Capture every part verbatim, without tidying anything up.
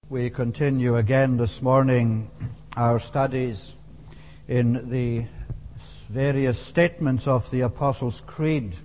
We continue again this morning our studies in the various statements of the Apostles' Creed.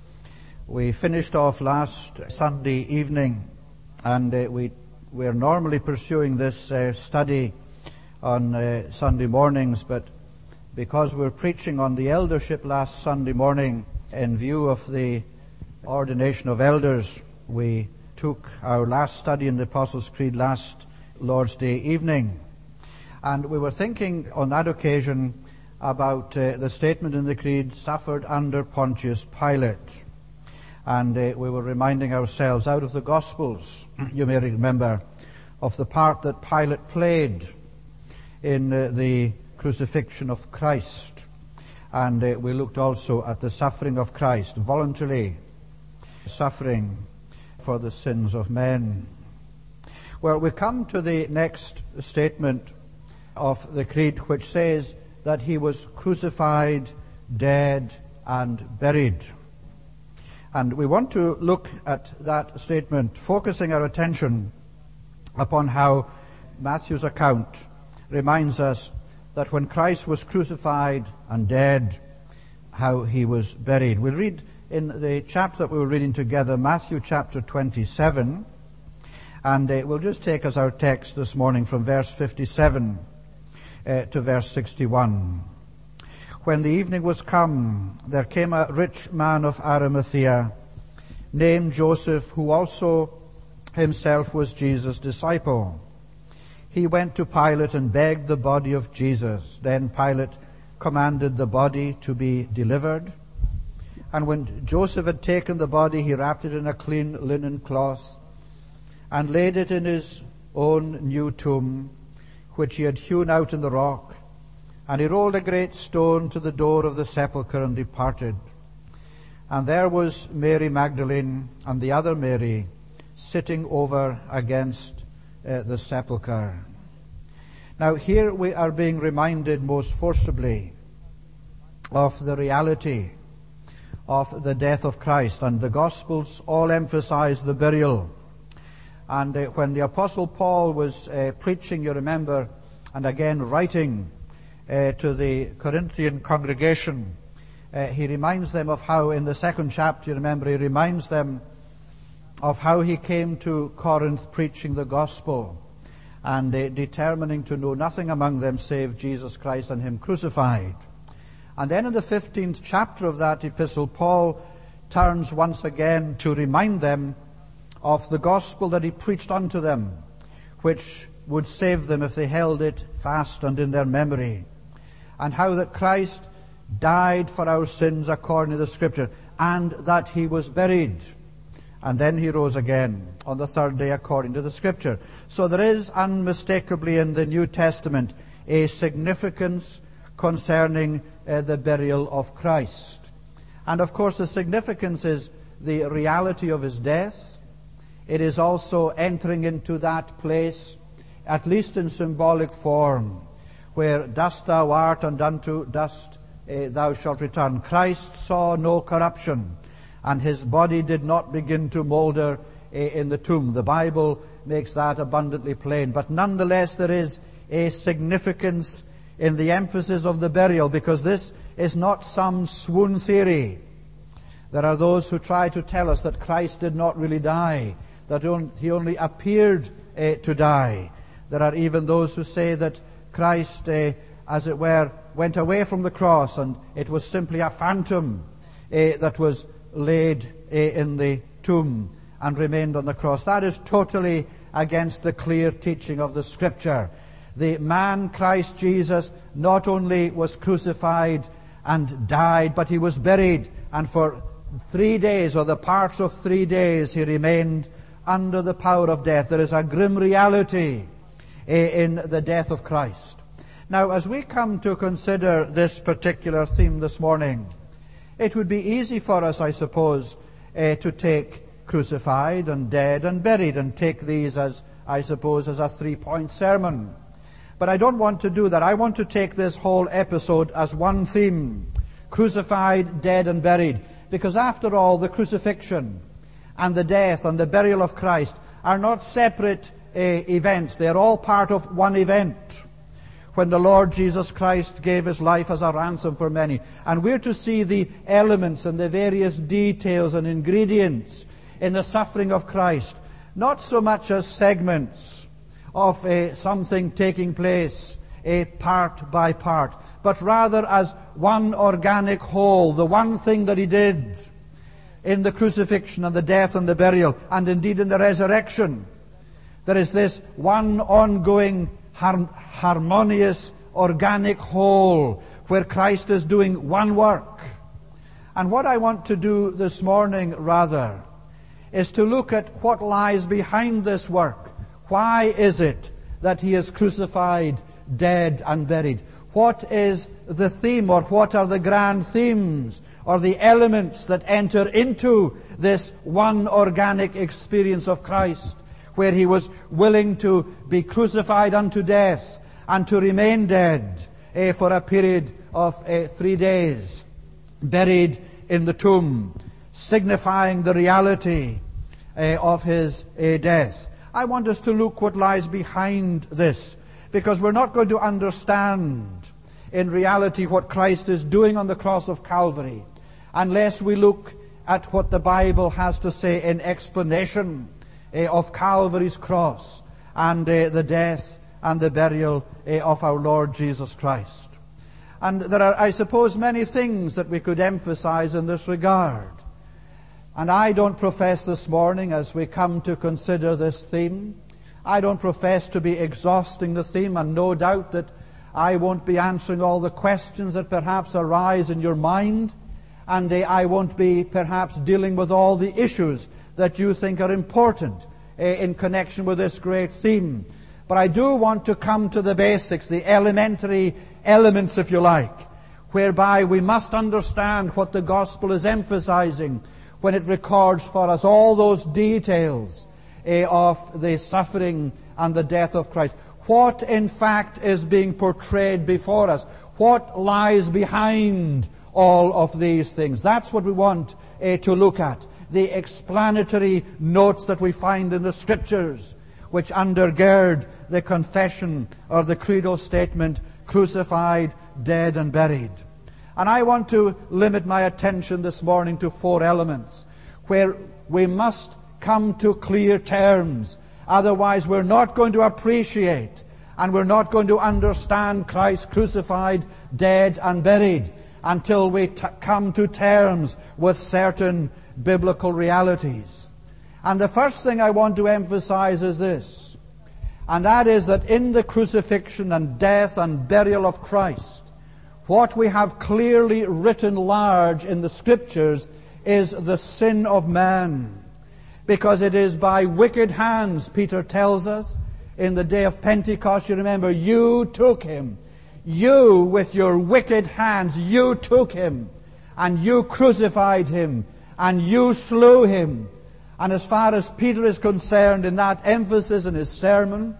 We finished off last Sunday evening, and uh, we we're normally pursuing this uh, study on uh, Sunday mornings, but because we're preaching on the eldership last Sunday morning in view of the ordination of elders, we took our last study in the Apostles' Creed last Lord's Day evening. And we were thinking on that occasion about uh, the statement in the Creed, suffered under Pontius Pilate. And uh, we were reminding ourselves out of the Gospels, you may remember, of the part that Pilate played in uh, the crucifixion of Christ. And uh, we looked also at the suffering of Christ, voluntarily suffering for the sins of men. Well, we come to the next statement of the Creed, which says that he was crucified, dead, and buried. And we want to look at that statement, focusing our attention upon how Matthew's account reminds us that when Christ was crucified and dead, how he was buried. We'll read in the chapter that we were reading together, Matthew chapter twenty-seven, and uh, we'll just take as our text this morning from verse fifty-seven uh, to verse sixty-one. When the evening was come, there came a rich man of Arimathea, named Joseph, who also himself was Jesus' disciple. He went to Pilate and begged the body of Jesus. Then Pilate commanded the body to be delivered. And when Joseph had taken the body, he wrapped it in a clean linen cloth and laid it in his own new tomb, which he had hewn out in the rock. And he rolled a great stone to the door of the sepulchre and departed. And there was Mary Magdalene and the other Mary sitting over against uh, the sepulchre. Now here we are being reminded most forcibly of the reality of the death of Christ, and the Gospels all emphasize the burial. And uh, when the Apostle Paul was uh, preaching, you remember, and again writing uh, to the Corinthian congregation, uh, he reminds them of how in the second chapter, you remember, he reminds them of how he came to Corinth preaching the gospel and uh, determining to know nothing among them save Jesus Christ and him crucified. And then in the fifteenth chapter of that epistle, Paul turns once again to remind them of the gospel that he preached unto them, which would save them if they held it fast and in their memory, and how that Christ died for our sins according to the Scripture, and that he was buried, and then he rose again on the third day according to the Scripture. So there is unmistakably in the New Testament a significance concerning uh, the burial of Christ. And of course the significance is the reality of his death. It is also entering into that place, at least in symbolic form, where dust thou art and unto dust uh, thou shalt return. Christ saw no corruption, and his body did not begin to moulder uh, in the tomb. The Bible makes that abundantly plain. But nonetheless there is a significance in the emphasis of the burial, because this is not some swoon theory. There are those who try to tell us that Christ did not really die, that he only appeared uh, to die. There are even those who say that Christ, uh, as it were, went away from the cross and it was simply a phantom uh, that was laid uh, in the tomb and remained on the cross. That is totally against the clear teaching of the Scripture. The man Christ Jesus not only was crucified and died, but he was buried, and for three days, or the parts of three days, he remained under the power of death. There is a grim reality in the death of Christ. Now, as we come to consider this particular theme this morning, it would be easy for us, I suppose, uh, to take crucified and dead and buried and take these as, I suppose, as a three-point sermon. But I don't want to do that. I want to take this whole episode as one theme: crucified, dead, and buried. Because after all, the crucifixion and the death and the burial of Christ are not separate uh, events. They are all part of one event, when the Lord Jesus Christ gave his life as a ransom for many. And we're to see the elements and the various details and ingredients in the suffering of Christ, not so much as segments of uh, something taking place uh, part by part, but rather as one organic whole, the one thing that he did in the crucifixion and the death and the burial, and indeed in the resurrection. There is this one ongoing har- harmonious organic whole where Christ is doing one work. And what I want to do this morning, rather, is to look at what lies behind this work. Why is it that he is crucified, dead, and buried? What is the theme, or what are the grand themes, or the elements that enter into this one organic experience of Christ, where he was willing to be crucified unto death and to remain dead eh, for a period of eh, three days, buried in the tomb, signifying the reality eh, of his eh, death. I want us to look what lies behind this, because we're not going to understand in reality what Christ is doing on the cross of Calvary unless we look at what the Bible has to say in explanation uh, of Calvary's cross and uh, the death and the burial uh, of our Lord Jesus Christ. And there are, I suppose, many things that we could emphasize in this regard. And I don't profess this morning, as we come to consider this theme, I don't profess to be exhausting the theme, and no doubt that I won't be answering all the questions that perhaps arise in your mind, and uh, I won't be perhaps dealing with all the issues that you think are important uh, in connection with this great theme. But I do want to come to the basics, the elementary elements, if you like, whereby we must understand what the gospel is emphasizing when it records for us all those details uh, of the suffering and the death of Christ. What, in fact, is being portrayed before us? What lies behind all of these things? That's what we want uh, to look at. The explanatory notes that we find in the Scriptures, which undergird the confession or the credo statement, crucified, dead, and buried. And I want to limit my attention this morning to four elements where we must come to clear terms. Otherwise, we're not going to appreciate and we're not going to understand Christ crucified, dead, and buried until we t- come to terms with certain biblical realities. And the first thing I want to emphasize is this, and that is that in the crucifixion and death and burial of Christ, what we have clearly written large in the Scriptures is the sin of man. Because it is by wicked hands, Peter tells us, in the day of Pentecost, you remember, you took him. You, with your wicked hands, you took him, and you crucified him, and you slew him. And as far as Peter is concerned, in that emphasis in his sermon,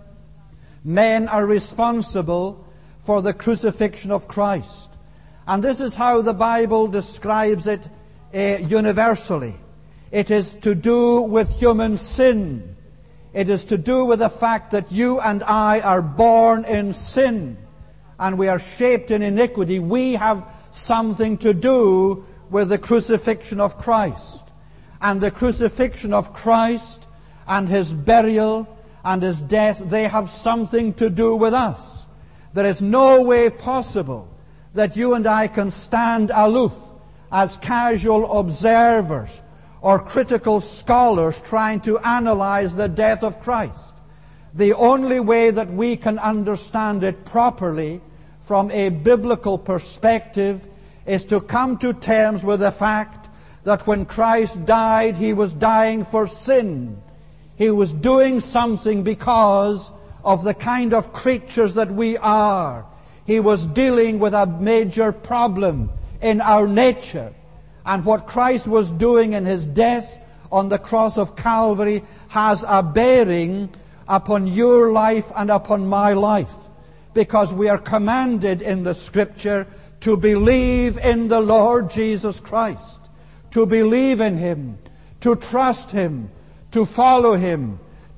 men are responsible for the crucifixion of Christ. And this is how the Bible describes it uh, universally. It is to do with human sin. It is to do with the fact that you and I are born in sin and we are shaped in iniquity. We have something to do with the crucifixion of Christ. And the crucifixion of Christ and his burial and his death, they have something to do with us. There is no way possible that you and I can stand aloof as casual observers or critical scholars trying to analyze the death of Christ. The only way that we can understand it properly from a biblical perspective is to come to terms with the fact that when Christ died, he was dying for sin. He was doing something because of the kind of creatures that we are. He was dealing with a major problem in our nature. And what Christ was doing in his death on the cross of Calvary has a bearing upon your life and upon my life. Because we are commanded in the Scripture to believe in the Lord Jesus Christ, to believe in him, to trust him, to follow him,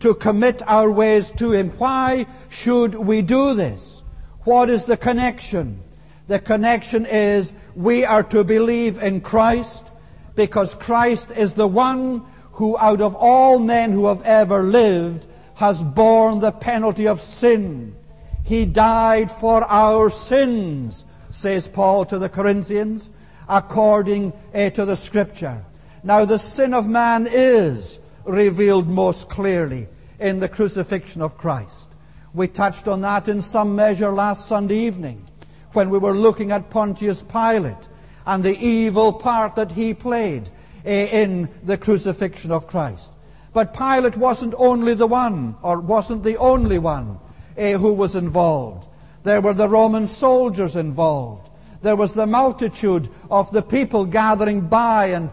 to commit our ways to Him. Why should we do this? What is the connection? The connection is we are to believe in Christ because Christ is the one who out of all men who have ever lived has borne the penalty of sin. He died for our sins, says Paul to the Corinthians, according uh, to the Scripture. Now the sin of man is revealed most clearly in the crucifixion of Christ. We touched on that in some measure last Sunday evening when we were looking at Pontius Pilate and the evil part that he played uh, in the crucifixion of Christ. But Pilate wasn't only the one, or wasn't the only one uh, who was involved. There were the Roman soldiers involved. There was the multitude of the people gathering by and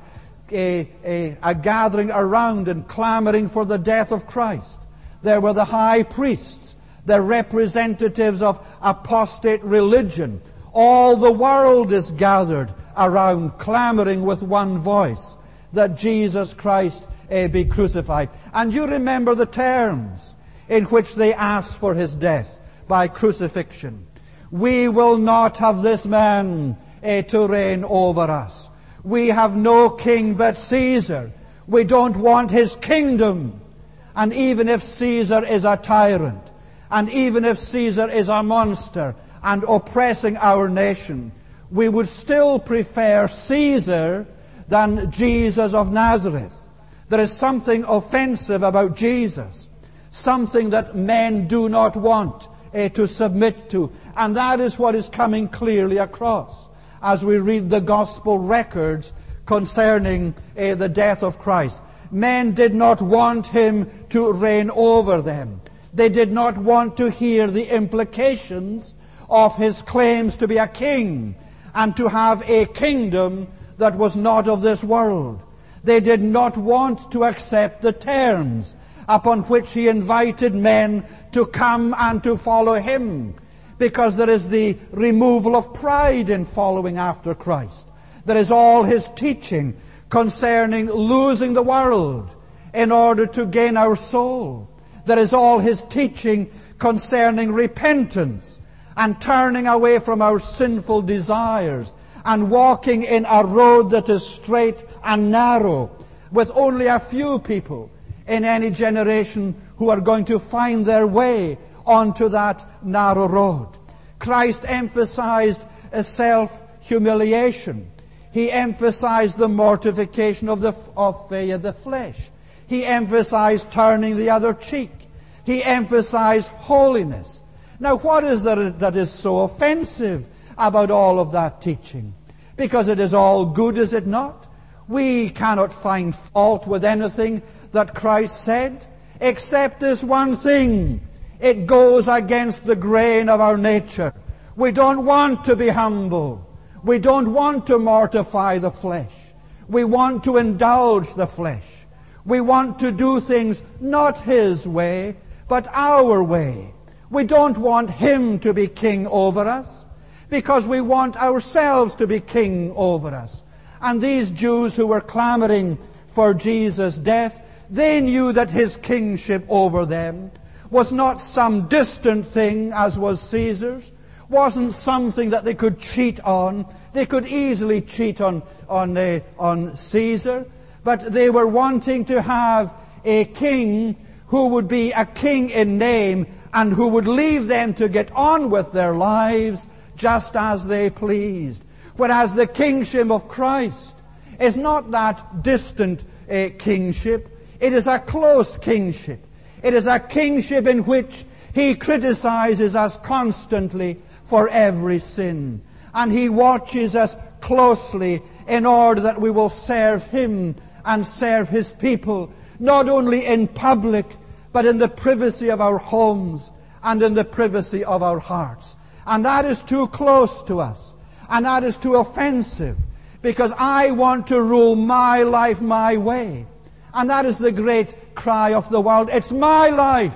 a, a, a gathering around and clamoring for the death of Christ. There were the high priests, the representatives of apostate religion. All the world is gathered around, clamoring with one voice that Jesus Christ uh, be crucified. And you remember the terms in which they asked for His death by crucifixion. We will not have this man uh, to reign over us. We have no king but Caesar. We don't want his kingdom. And even if Caesar is a tyrant, and even if Caesar is a monster and oppressing our nation, we would still prefer Caesar than Jesus of Nazareth. There is something offensive about Jesus, something that men do not want uh, to submit to. And that is what is coming clearly across as we read the gospel records concerning uh, the death of Christ. Men did not want Him to reign over them. They did not want to hear the implications of His claims to be a king and to have a kingdom that was not of this world. They did not want to accept the terms upon which He invited men to come and to follow Him, because there is the removal of pride in following after Christ. There is all His teaching concerning losing the world in order to gain our soul. There is all His teaching concerning repentance and turning away from our sinful desires and walking in a road that is straight and narrow, with only a few people in any generation who are going to find their way onto that narrow road. Christ emphasized a self-humiliation. He emphasized the mortification of the of uh, the flesh. He emphasized turning the other cheek. He emphasized holiness. Now, what is there that is so offensive about all of that teaching? Because it is all good, is it not? We cannot find fault with anything that Christ said, except this one thing. It goes against the grain of our nature. We don't want to be humble. We don't want to mortify the flesh. We want to indulge the flesh. We want to do things not His way, but our way. We don't want Him to be king over us, because we want ourselves to be king over us. And these Jews who were clamoring for Jesus' death, they knew that His kingship over them was not some distant thing as was Caesar's, wasn't something that they could cheat on. They could easily cheat on, on, uh, on Caesar, but they were wanting to have a king who would be a king in name and who would leave them to get on with their lives just as they pleased. Whereas the kingship of Christ is not that distant uh, kingship. It is a close kingship. It is a kingship in which He criticizes us constantly for every sin. And He watches us closely in order that we will serve Him and serve His people, not only in public, but in the privacy of our homes and in the privacy of our hearts. And that is too close to us. And that is too offensive, because I want to rule my life my way. And that is the great cry of the world. It's my life.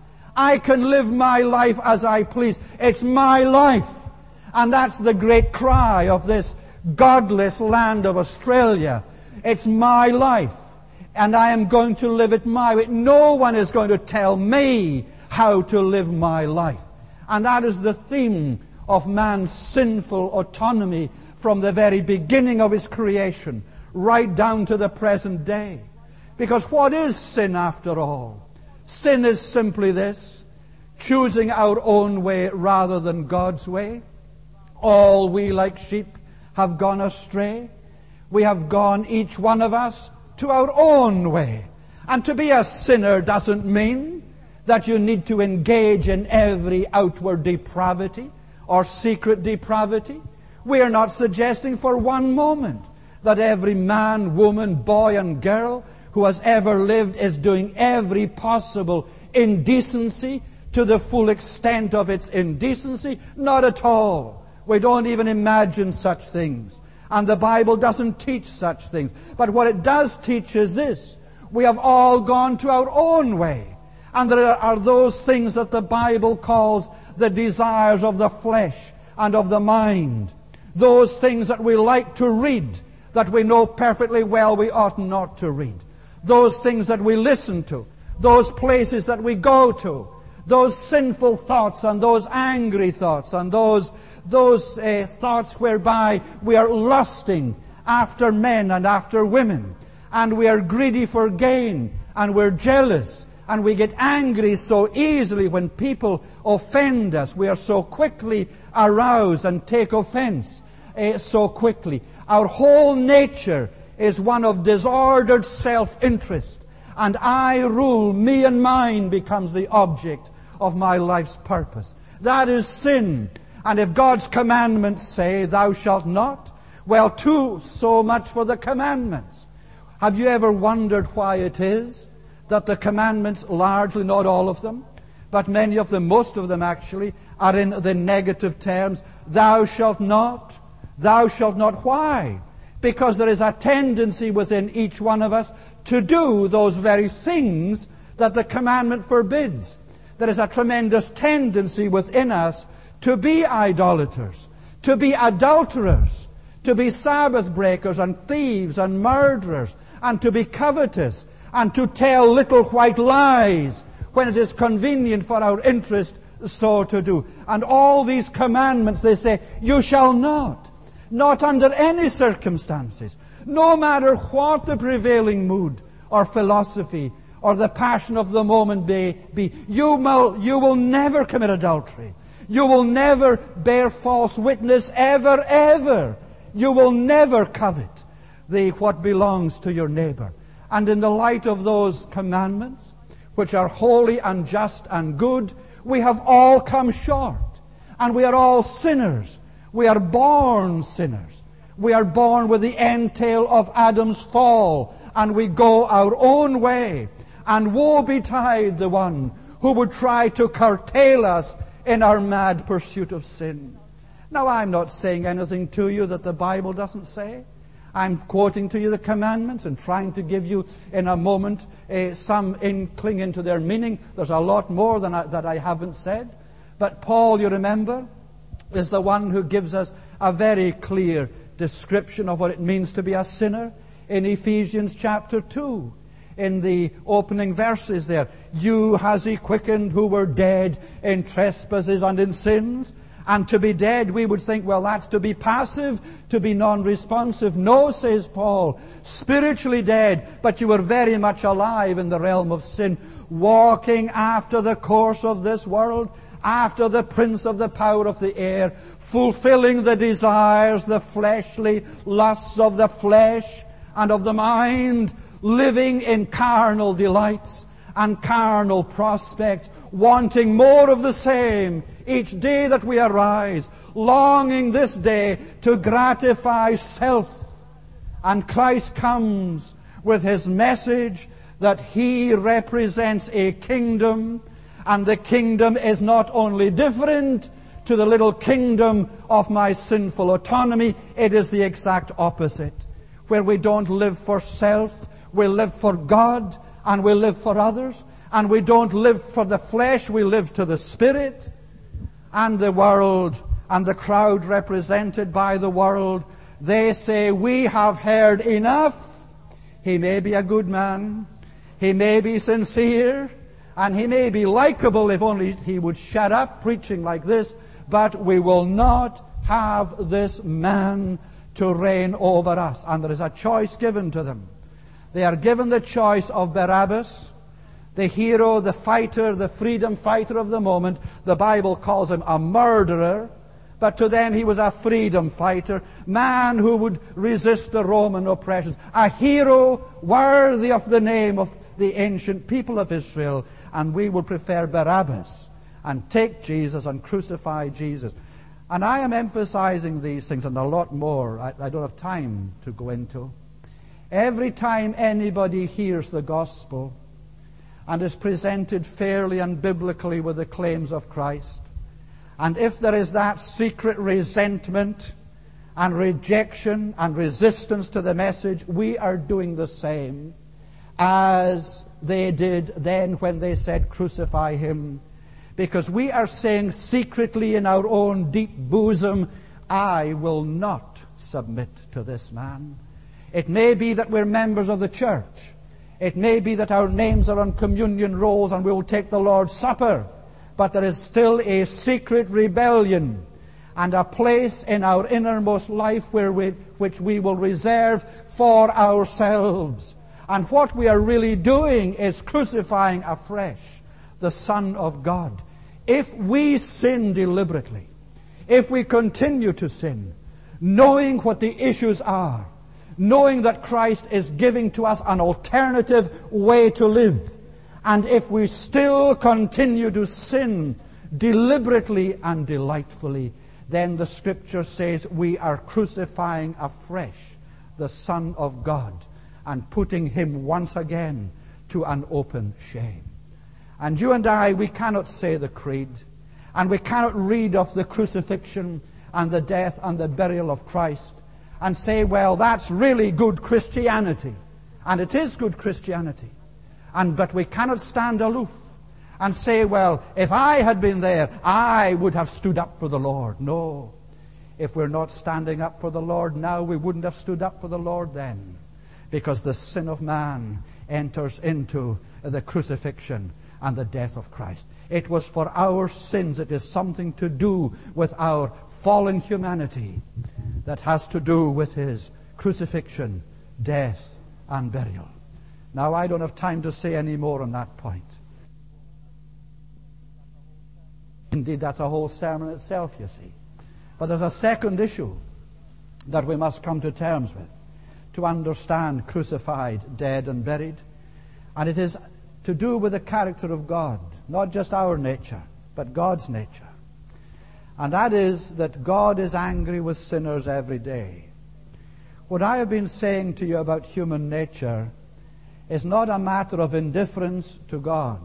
I can live my life as I please. It's my life. And that's the great cry of this godless land of Australia. It's my life. and I am going to live it my way. No one is going to tell me how to live my life. And that is the theme of man's sinful autonomy from the very beginning of his creation, right down to the present day. Because what is sin after all? Sin is simply this: choosing our own way rather than God's way. All we like sheep have gone astray. We have gone, each one of us, to our own way. And to be a sinner doesn't mean that you need to engage in every outward depravity or secret depravity. We are not suggesting for one moment that every man, woman, boy and girl who has ever lived is doing every possible indecency to the full extent of its indecency. Not at all. We don't even imagine such things. And the Bible doesn't teach such things. But what it does teach is this: we have all gone to our own way. And there are those things that the Bible calls the desires of the flesh and of the mind. Those things that we like to read, that we know perfectly well we ought not to read. Those things that we listen to. Those places that we go to. Those sinful thoughts and those angry thoughts and those those uh, thoughts whereby we are lusting after men and after women, and we are greedy for gain, and we're jealous, and we get angry so easily when people offend us. We are so quickly aroused and take offense uh, so quickly. Our whole nature is one of disordered self-interest, and I rule, me and mine becomes the object of my life's purpose. That is sin. And if God's commandments say, thou shalt not, well, too, so much for the commandments. Have you ever wondered why it is that the commandments, largely, not all of them, but many of them, most of them actually, are in the negative terms? Thou shalt not, thou shalt not. Why? Because there is a tendency within each one of us to do those very things that the commandment forbids. There is a tremendous tendency within us to be idolaters, to be adulterers, to be Sabbath breakers and thieves and murderers, and to be covetous, and to tell little white lies when it is convenient for our interest so to do. And all these commandments, they say, you shall not, not under any circumstances, no matter what the prevailing mood or philosophy or the passion of the moment may be. You will, you will never commit adultery. You will never bear false witness, ever, ever. You will never covet the what belongs to your neighbor. And in the light of those commandments, which are holy and just and good, we have all come short. And we are all sinners. We are born sinners. We are born with the entail of Adam's fall, and we go our own way. And woe betide the one who would try to curtail us in our mad pursuit of sin. Now, I'm not saying anything to you that the Bible doesn't say. I'm quoting to you the commandments and trying to give you in a moment uh, some inkling into their meaning. There's a lot more than I, that I haven't said. But Paul, you remember, is the one who gives us a very clear description of what it means to be a sinner in Ephesians chapter two. In the opening verses there, you has he quickened who were dead in trespasses and in sins. And to be dead, we would think, well, that's to be passive, to be non-responsive. No, says Paul, spiritually dead, but you were very much alive in the realm of sin, walking after the course of this world, after the prince of the power of the air, fulfilling the desires, the fleshly lusts of the flesh and of the mind, living in carnal delights and carnal prospects, wanting more of the same each day that we arise, longing this day to gratify self. And Christ comes with His message that He represents a kingdom, and the kingdom is not only different to the little kingdom of my sinful autonomy, it is the exact opposite, where we don't live for self, we live for God, and we live for others. And we don't live for the flesh, we live to the Spirit. And the world, and the crowd represented by the world, they say, we have heard enough. He may be a good man. He may be sincere. And he may be likable if only he would shut up preaching like this. But we will not have this man to reign over us. And there is a choice given to them. They are given the choice of Barabbas, the hero, the fighter, the freedom fighter of the moment. The Bible calls him a murderer, but to them he was a freedom fighter, man who would resist the Roman oppressions, a hero worthy of the name of the ancient people of Israel. And we will prefer Barabbas and take Jesus and crucify Jesus. And I am emphasizing these things and a lot more I, I don't have time to go into. Every time anybody hears the gospel and is presented fairly and biblically with the claims of Christ, and if there is that secret resentment and rejection and resistance to the message, we are doing the same as they did then when they said, crucify him. Because we are saying secretly in our own deep bosom, I will not submit to this man. It may be that we're members of the church. It may be that our names are on communion rolls and we will take the Lord's Supper. But there is still a secret rebellion and a place in our innermost life where we, which we will reserve for ourselves. And what we are really doing is crucifying afresh the Son of God. If we sin deliberately, if we continue to sin, knowing what the issues are, knowing that Christ is giving to us an alternative way to live, and if we still continue to sin deliberately and delightfully, then the Scripture says we are crucifying afresh the Son of God and putting him once again to an open shame. And you and I, we cannot say the creed, and we cannot read of the crucifixion and the death and the burial of Christ and say, well, that's really good Christianity. And it is good Christianity. And but we cannot stand aloof and say, well, if I had been there, I would have stood up for the Lord. No. If we're not standing up for the Lord now, we wouldn't have stood up for the Lord then. Because the sin of man enters into the crucifixion and the death of Christ. It was for our sins. It is something to do with our fallen humanity that has to do with his crucifixion, death, and burial. Now, I don't have time to say any more on that point. Indeed, that's a whole sermon itself, you see. But there's a second issue that we must come to terms with to understand crucified, dead, and buried. And it is to do with the character of God, not just our nature, but God's nature. And that is that God is angry with sinners every day. What I have been saying to you about human nature is not a matter of indifference to God.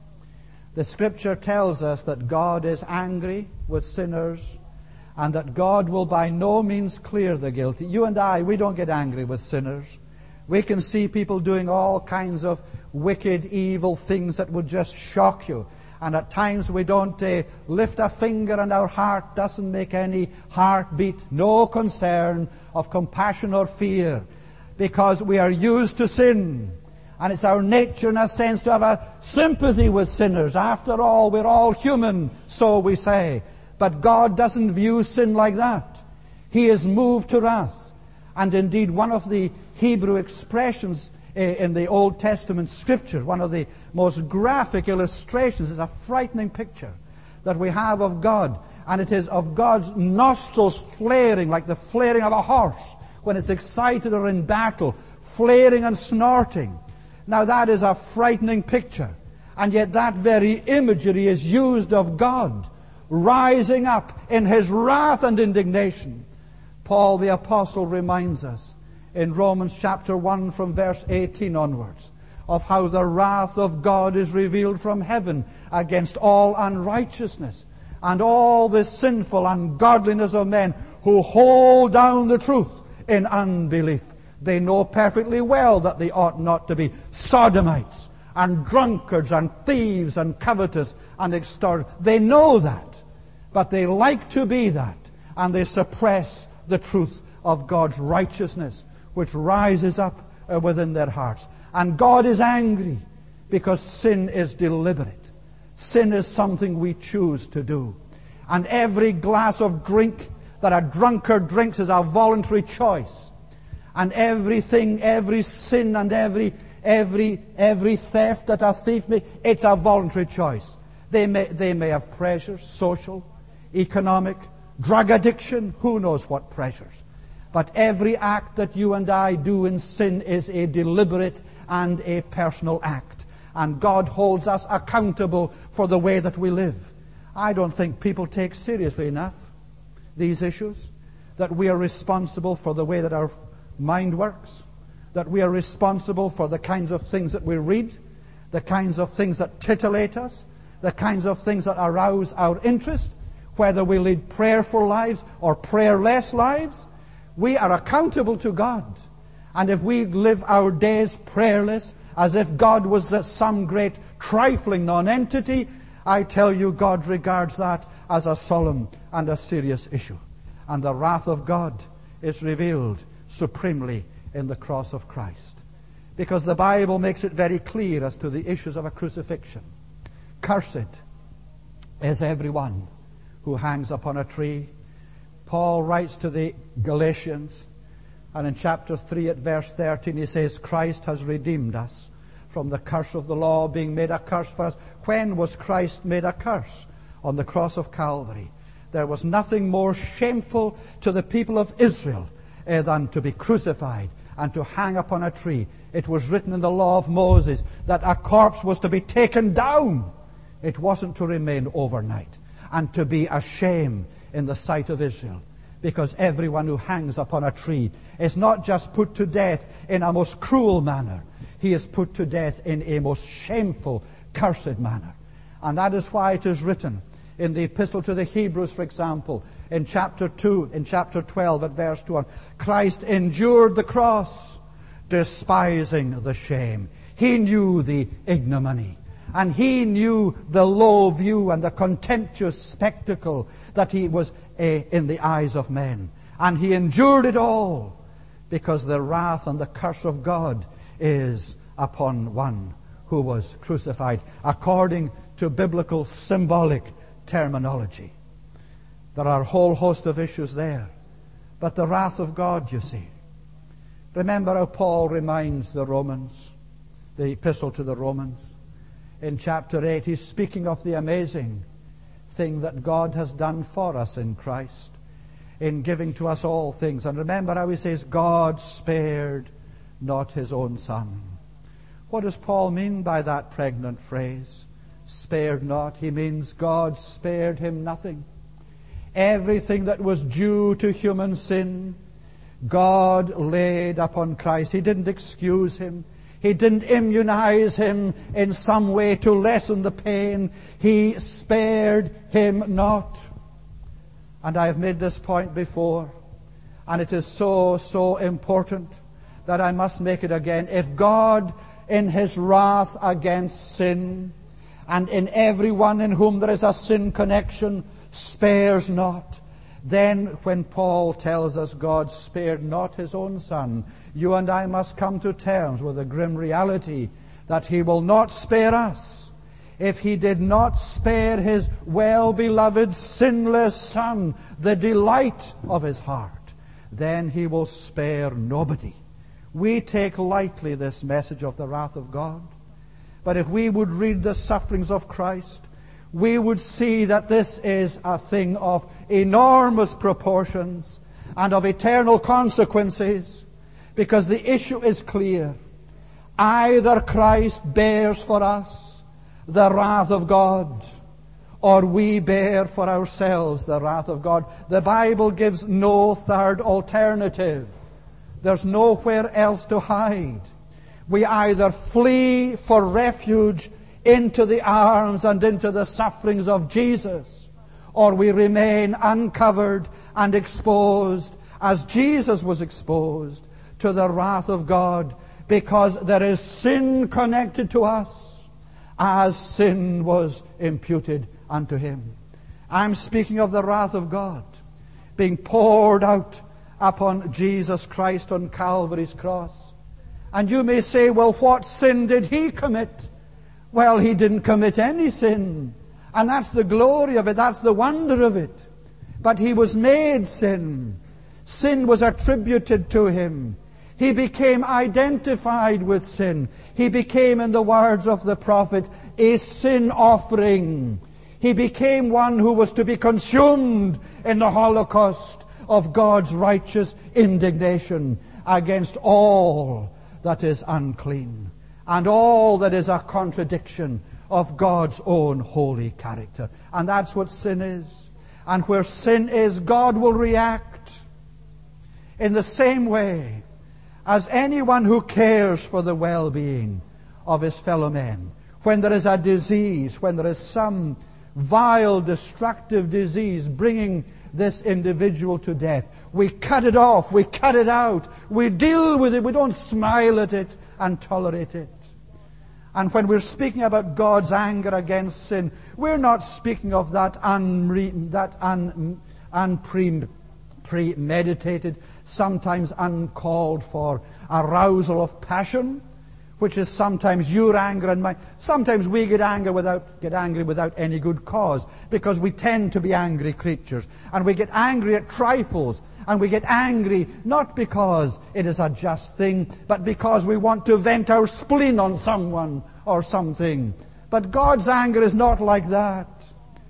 The Scripture tells us that God is angry with sinners and that God will by no means clear the guilty. You and I, we don't get angry with sinners. We can see people doing all kinds of wicked, evil things that would just shock you. And at times we don't uh, lift a finger and our heart doesn't make any heartbeat, no concern of compassion or fear, because we are used to sin. And it's our nature, in a sense, to have a sympathy with sinners. After all, we're all human, so we say. But God doesn't view sin like that. He is moved to wrath. And indeed, one of the Hebrew expressions in the Old Testament Scripture, one of the most graphic illustrations, is a frightening picture that we have of God. And it is of God's nostrils flaring like the flaring of a horse when it's excited or in battle, flaring and snorting. Now that is a frightening picture. And yet that very imagery is used of God rising up in his wrath and indignation. Paul the Apostle reminds us in Romans chapter one from verse eighteen onwards of how the wrath of God is revealed from heaven against all unrighteousness and all the sinful ungodliness of men who hold down the truth in unbelief. They know perfectly well that they ought not to be sodomites and drunkards and thieves and covetous and extortioners. They know that, but they like to be that, and they suppress the truth of God's righteousness, which rises up uh, within their hearts. And God is angry because sin is deliberate. Sin is something we choose to do. And every glass of drink that a drunkard drinks is a voluntary choice. And everything, every sin and every every every theft that a thief may, it's a voluntary choice. They may they may have pressures, social, economic, drug addiction, who knows what pressures. But every act that you and I do in sin is a deliberate and a personal act. And God holds us accountable for the way that we live. I don't think people take seriously enough these issues, that we are responsible for the way that our mind works, that we are responsible for the kinds of things that we read, the kinds of things that titillate us, the kinds of things that arouse our interest, whether we lead prayerful lives or prayerless lives. We are accountable to God. And if we live our days prayerless, as if God was some great trifling non-entity, I tell you, God regards that as a solemn and a serious issue. And the wrath of God is revealed supremely in the cross of Christ. Because the Bible makes it very clear as to the issues of a crucifixion. Cursed is everyone who hangs upon a tree. Paul writes to the Galatians, and in chapter three at verse thirteen he says, Christ has redeemed us from the curse of the law, being made a curse for us. When was Christ made a curse? On the cross of Calvary. There was nothing more shameful to the people of Israel uh, than to be crucified and to hang upon a tree. It was written in the law of Moses that a corpse was to be taken down. It wasn't to remain overnight and to be a shame in the sight of Israel. Because everyone who hangs upon a tree is not just put to death in a most cruel manner. He is put to death in a most shameful, cursed manner. And that is why it is written in the Epistle to the Hebrews, for example, in chapter two, in chapter twelve at verse two, Christ endured the cross, despising the shame. He knew the ignominy. And he knew the low view and the contemptuous spectacle that he was uh, in the eyes of men. And he endured it all because the wrath and the curse of God is upon one who was crucified, according to biblical symbolic terminology. There are a whole host of issues there. But the wrath of God, you see. Remember how Paul reminds the Romans, the epistle to the Romans. In chapter eight, he's speaking of the amazing thing that God has done for us in Christ, in giving to us all things. And remember how he says, God spared not his own Son. What does Paul mean by that pregnant phrase? Spared not. He means God spared him nothing. Everything that was due to human sin, God laid upon Christ. He didn't excuse him. He didn't immunize him in some way to lessen the pain. He spared him not. And I have made this point before, and it is so, so important that I must make it again. If God, in his wrath against sin, and in everyone in whom there is a sin connection, spares not, then when Paul tells us God spared not his own Son, you and I must come to terms with the grim reality that he will not spare us. If he did not spare his well-beloved, sinless Son, the delight of his heart, then he will spare nobody. We take lightly this message of the wrath of God. But if we would read the sufferings of Christ, we would see that this is a thing of enormous proportions and of eternal consequences, because the issue is clear. Either Christ bears for us the wrath of God, or we bear for ourselves the wrath of God. The Bible gives no third alternative. There's nowhere else to hide. We either flee for refuge into the arms and into the sufferings of Jesus, or we remain uncovered and exposed, as Jesus was exposed, to the wrath of God, because there is sin connected to us, as sin was imputed unto him. I'm speaking of the wrath of God being poured out upon Jesus Christ on Calvary's cross. And you may say, well, what sin did he commit? Well, he didn't commit any sin. And that's the glory of it. That's the wonder of it. But he was made sin. Sin was attributed to him. He became identified with sin. He became, in the words of the prophet, a sin offering. He became one who was to be consumed in the holocaust of God's righteous indignation against all that is unclean and all that is a contradiction of God's own holy character. And that's what sin is. And where sin is, God will react in the same way as anyone who cares for the well-being of his fellow men. When there is a disease, when there is some vile, destructive disease bringing this individual to death, we cut it off, we cut it out, we deal with it, we don't smile at it and tolerate it. And when we're speaking about God's anger against sin, we're not speaking of that, unre- that un- unpremeditated, sometimes uncalled for arousal of passion, which is sometimes your anger and mine. Sometimes we get angry without get angry without any good cause, because we tend to be angry creatures, and we get angry at trifles, and we get angry not because it is a just thing, but because we want to vent our spleen on someone or something. But God's anger is not like that.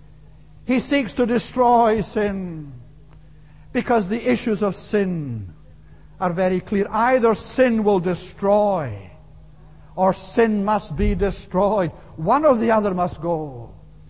He seeks to destroy sin, because the issues of sin are very clear. Either sin will destroy, or sin must be destroyed. One or the other must go.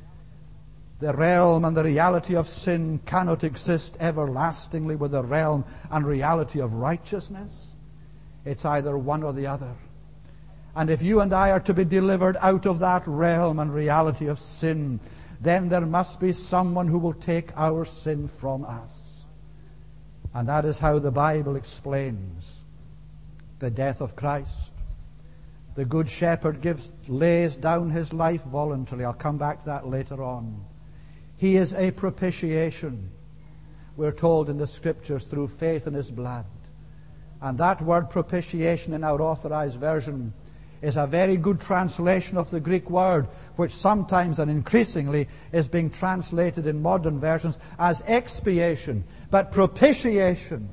The realm and the reality of sin cannot exist everlastingly with the realm and reality of righteousness. It's either one or the other. And if you and I are to be delivered out of that realm and reality of sin, then there must be someone who will take our sin from us. And that is how the Bible explains the death of Christ. The Good Shepherd gives, lays down his life voluntarily. I'll come back to that later on. He is a propitiation, we're told in the Scriptures, through faith in his blood. And that word propitiation in our Authorized Version is a very good translation of the Greek word, which sometimes and increasingly is being translated in modern versions as expiation. But propitiation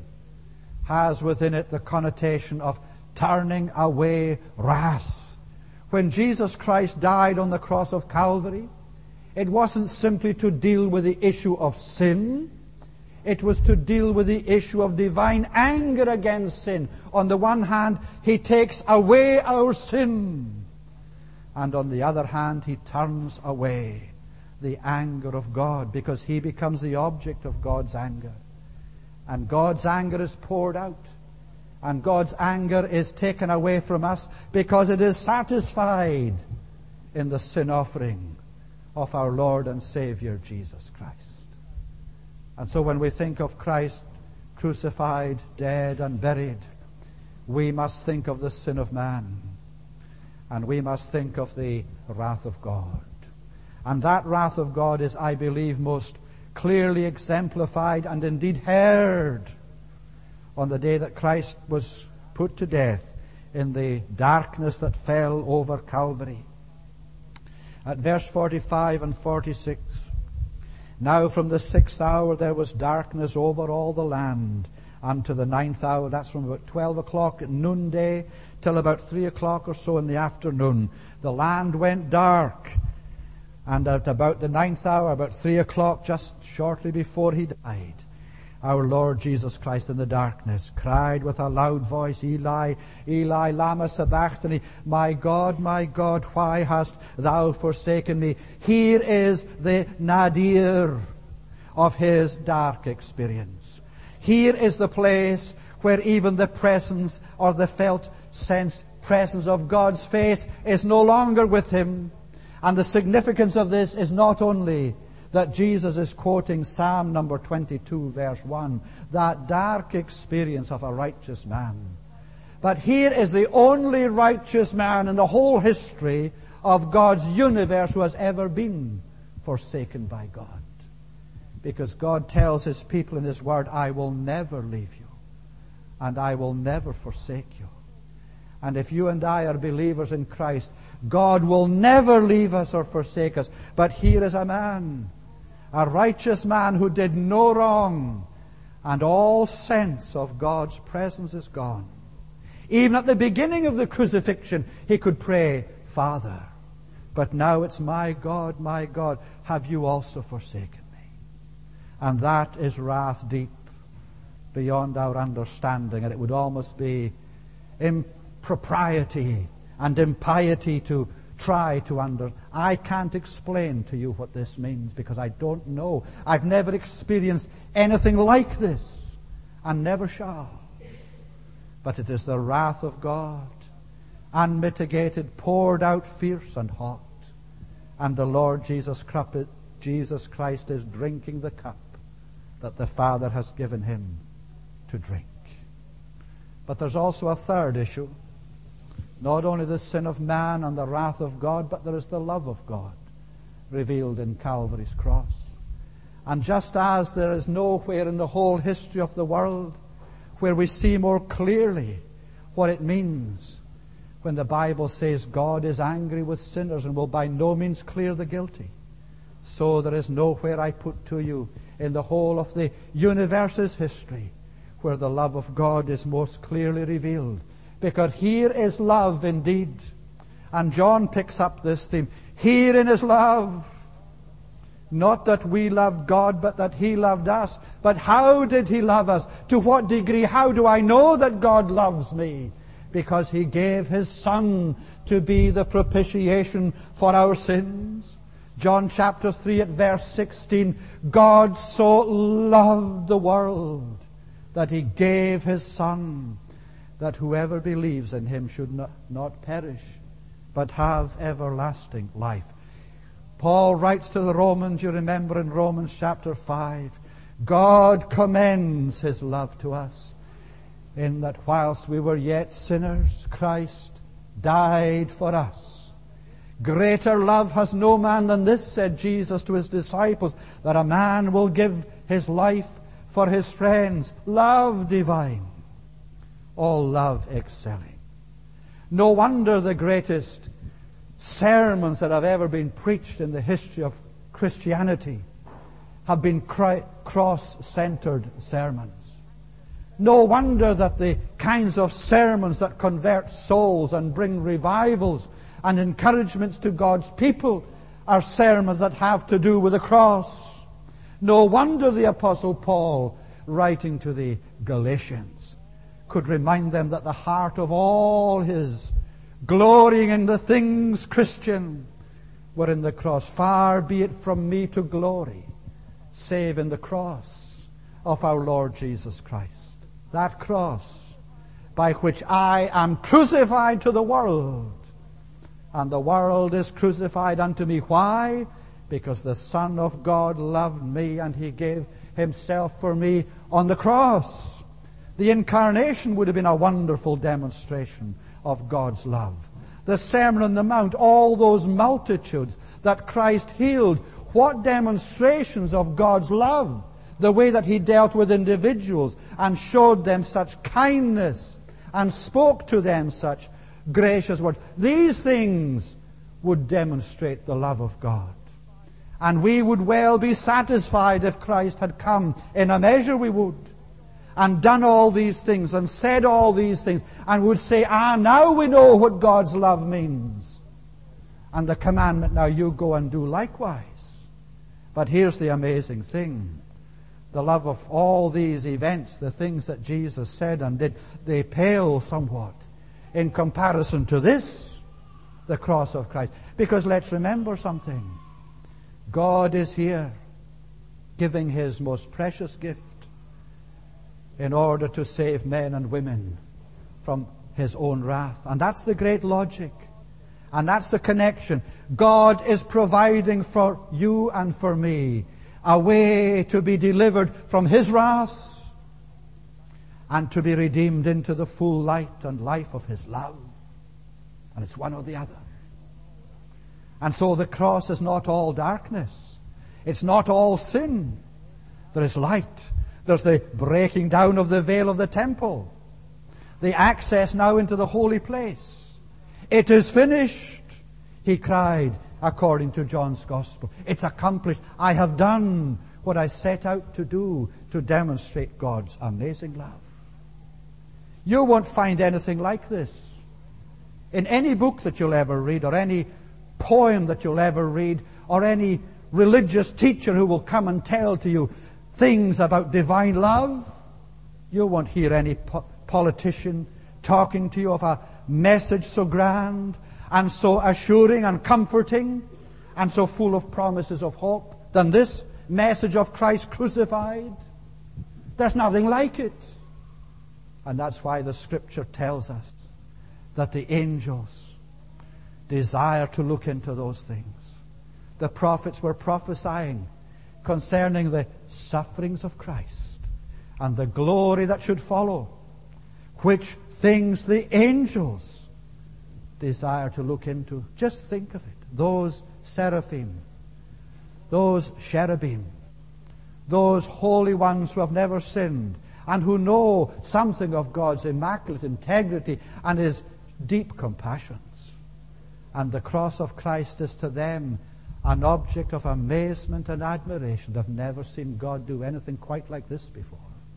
has within it the connotation of turning away wrath. When Jesus Christ died on the cross of Calvary, it wasn't simply to deal with the issue of sin. It was to deal with the issue of divine anger against sin. On the one hand, he takes away our sin. And on the other hand, he turns away the anger of God, because he becomes the object of God's anger. And God's anger is poured out. And God's anger is taken away from us because it is satisfied in the sin offering of our Lord and Savior Jesus Christ. And so when we think of Christ crucified, dead, and buried, we must think of the sin of man. And we must think of the wrath of God. And that wrath of God is, I believe, most clearly exemplified and indeed heard on the day that Christ was put to death in the darkness that fell over Calvary. At verse forty-five and forty-six, now from the sixth hour there was darkness over all the land unto the ninth hour. That's from about twelve o'clock at noonday till about three o'clock or so in the afternoon. The land went dark. And at about the ninth hour, about three o'clock, just shortly before he died, our Lord Jesus Christ in the darkness cried with a loud voice, Eli, Eli, lama sabachthani, my God, my God, why hast thou forsaken me? Here is the nadir of his dark experience. Here is the place where even the presence or the felt, sensed presence of God's face is no longer with him. And the significance of this is not only that Jesus is quoting Psalm number twenty-two, verse one, that dark experience of a righteous man. But here is the only righteous man in the whole history of God's universe who has ever been forsaken by God. Because God tells his people in his word, I will never leave you, and I will never forsake you. And if you and I are believers in Christ, God will never leave us or forsake us. But here is a man, a righteous man who did no wrong, and all sense of God's presence is gone. Even at the beginning of the crucifixion, he could pray, Father. But now it's, my God, my God, have you also forsaken me? And that is wrath deep beyond our understanding. And it would almost be impropriety and impiety to try to under. I can't explain to you what this means because I don't know. I've never experienced anything like this and never shall. But it is the wrath of God, unmitigated, poured out fierce and hot. And the Lord Jesus Christ, Jesus Christ is drinking the cup that the Father has given him to drink. But there's also a third issue. Not only the sin of man and the wrath of God, but there is the love of God revealed in Calvary's cross. And just as there is nowhere in the whole history of the world where we see more clearly what it means when the Bible says God is angry with sinners and will by no means clear the guilty, so there is nowhere, I put to you, in the whole of the universe's history where the love of God is most clearly revealed. Because here is love indeed. And John picks up this theme. Herein is love. Not that we loved God, but that he loved us. But how did he love us? To what degree? How do I know that God loves me? Because he gave his Son to be the propitiation for our sins. John chapter three at verse sixteen. God so loved the world that he gave his Son, that whoever believes in him should not, not perish, but have everlasting life. Paul writes to the Romans, you remember in Romans chapter five, God commends his love to us, in that whilst we were yet sinners, Christ died for us. Greater love has no man than this, said Jesus to his disciples, that a man will give his life for his friends. Love divine, all love excelling. No wonder the greatest sermons that have ever been preached in the history of Christianity have been cross-centered sermons. No wonder that the kinds of sermons that convert souls and bring revivals and encouragements to God's people are sermons that have to do with the cross. No wonder the Apostle Paul, writing to the Galatians, could remind them that the heart of all his glorying in the things Christian were in the cross. Far be it from me to glory, save in the cross of our Lord Jesus Christ. That cross by which I am crucified to the world, and the world is crucified unto me. Why? Because the Son of God loved me, and he gave himself for me on the cross. The incarnation would have been a wonderful demonstration of God's love. The Sermon on the Mount, all those multitudes that Christ healed, what demonstrations of God's love. The way that he dealt with individuals and showed them such kindness and spoke to them such gracious words. These things would demonstrate the love of God. And we would well be satisfied if Christ had come. In a measure we would. And done all these things and said all these things. And would say, ah, now we know what God's love means. And the commandment, now you go and do likewise. But here's the amazing thing. The love of all these events, the things that Jesus said and did, they pale somewhat in comparison to this, the cross of Christ. Because let's remember something. God is here giving his most precious gift in order to save men and women from his own wrath. And that's the great logic. And that's the connection. God is providing for you and for me a way to be delivered from his wrath and to be redeemed into the full light and life of his love. And it's one or the other. And so the cross is not all darkness. It's not all sin. There is light. There's the breaking down of the veil of the temple. the access now into the holy place. It is finished, he cried, according to John's Gospel. It's accomplished. I have done what I set out to do to demonstrate God's amazing love. You won't find anything like this in any book that you'll ever read, or any poem that you'll ever read, or any religious teacher who will come and tell to you things about divine love. You won't hear any po- politician talking to you of a message so grand and so assuring and comforting and so full of promises of hope than this message of Christ crucified. There's nothing like it. And that's why the Scripture tells us that the angels desire to look into those things. The prophets were prophesying concerning the sufferings of Christ and the glory that should follow, which things the angels desire to look into. Just think of it. Those seraphim, those cherubim, those holy ones who have never sinned and who know something of God's immaculate integrity and His deep compassions. And the cross of Christ is to them an object of amazement and admiration. They've never seen God do anything quite like this before.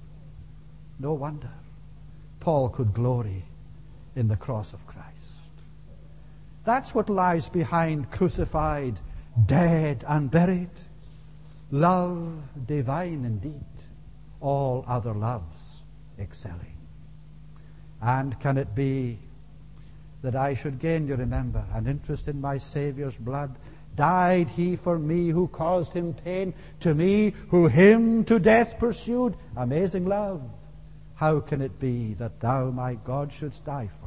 No wonder Paul could glory in the cross of Christ. That's what lies behind crucified, dead, and buried. Love divine indeed, all other loves excelling. And can it be that I should gain, you remember, an interest in my Saviour's blood? Died He for me who caused Him pain, to me who Him to death pursued? Amazing love. How can it be that Thou, my God, shouldst die for me?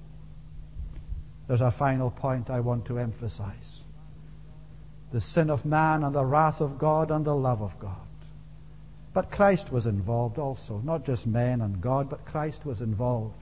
There's a final point I want to emphasize. The sin of man and the wrath of God and the love of God. But Christ was involved also. Not just man and God, but Christ was involved.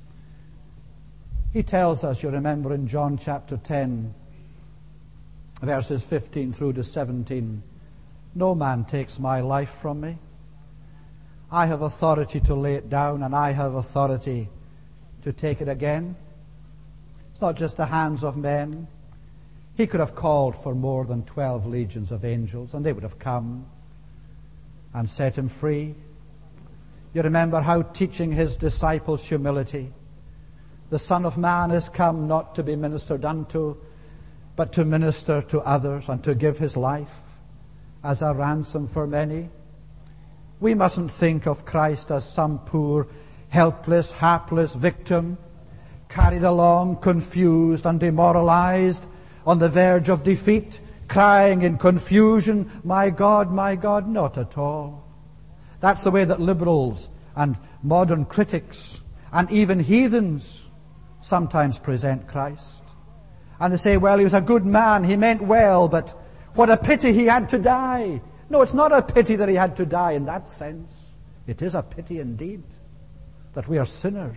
He tells us, you remember in John chapter ten, verses fifteen through to seventeen, no man takes my life from me. I have authority to lay it down, and I have authority to take it again. It's not just the hands of men. He could have called for more than twelve legions of angels, and they would have come and set Him free. You remember how, teaching His disciples humility, the Son of Man is come not to be ministered unto, but to minister to others and to give His life as a ransom for many. We mustn't think of Christ as some poor, helpless, hapless victim, carried along, confused and demoralized, on the verge of defeat, crying in confusion, my God, my God. Not at all. That's the way that liberals and modern critics and even heathens sometimes present Christ. And they say, well, He was a good man, He meant well, but what a pity He had to die. No, it's not a pity that He had to die in that sense. It is a pity indeed that we are sinners.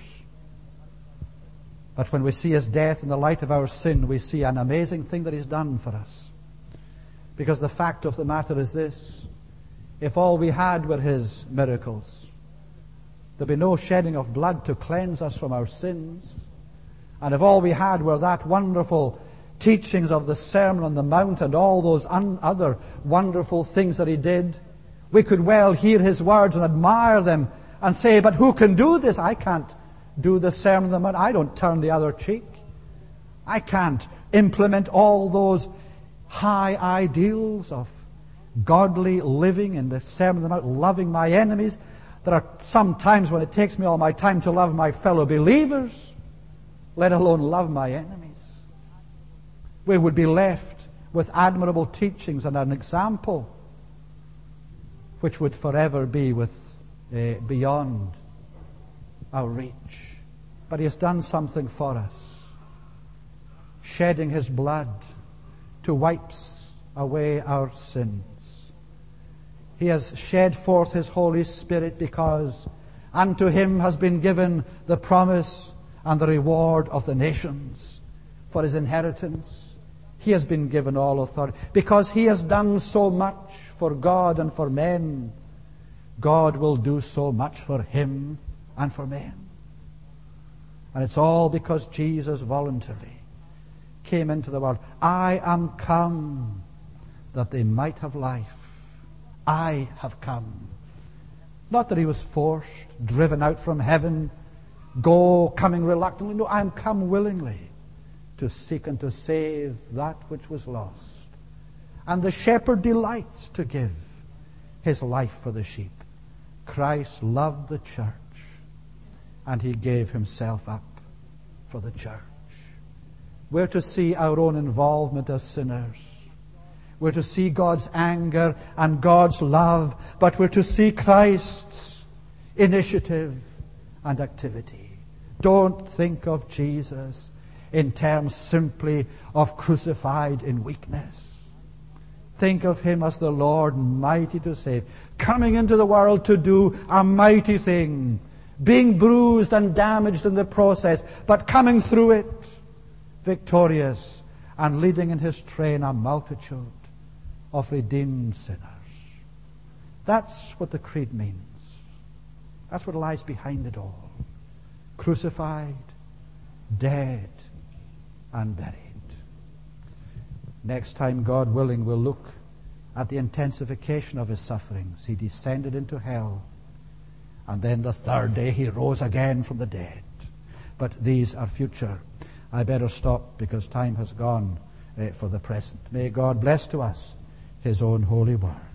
But when we see His death in the light of our sin, we see an amazing thing that He's done for us. Because the fact of the matter is this: if all we had were His miracles, there'd be no shedding of blood to cleanse us from our sins. And if all we had were that wonderful teachings of the Sermon on the Mount and all those un- other wonderful things that He did, we could well hear His words and admire them and say, but who can do this? I can't do the Sermon on the Mount. I don't turn the other cheek. I can't implement all those high ideals of godly living in the Sermon on the Mount, loving my enemies. There are some times when it takes me all my time to love my fellow believers, let alone love my enemies. We would be left with admirable teachings and an example which would forever be with uh, beyond our reach. But He has done something for us, shedding His blood to wipe away our sins. He has shed forth His Holy Spirit because unto Him has been given the promise and the reward of the nations for His inheritance. He has been given all authority. Because He has done so much for God and for men, God will do so much for Him and for men. And it's all because Jesus voluntarily came into the world. I am come that they might have life. I have come. Not that he was forced, driven out from heaven, go, coming reluctantly. No, I am come willingly to seek and to save that which was lost. And the shepherd delights to give his life for the sheep. Christ loved the church, and he gave himself up for the church. We're to see our own involvement as sinners. We're to see God's anger and God's love, but we're to see Christ's initiative and activity. Don't think of Jesus in terms simply of crucified in weakness. Think of him as the Lord mighty to save, coming into the world to do a mighty thing, being bruised and damaged in the process, but coming through it victorious and leading in his train a multitude of redeemed sinners. That's what the creed means. That's what lies behind it all. Crucified, dead, and buried. Next time, God willing, we'll look at the intensification of his sufferings. He descended into hell, and then the third day he rose again from the dead. But these are future. I better stop because time has gone uh, for the present. May God bless to us his own holy word.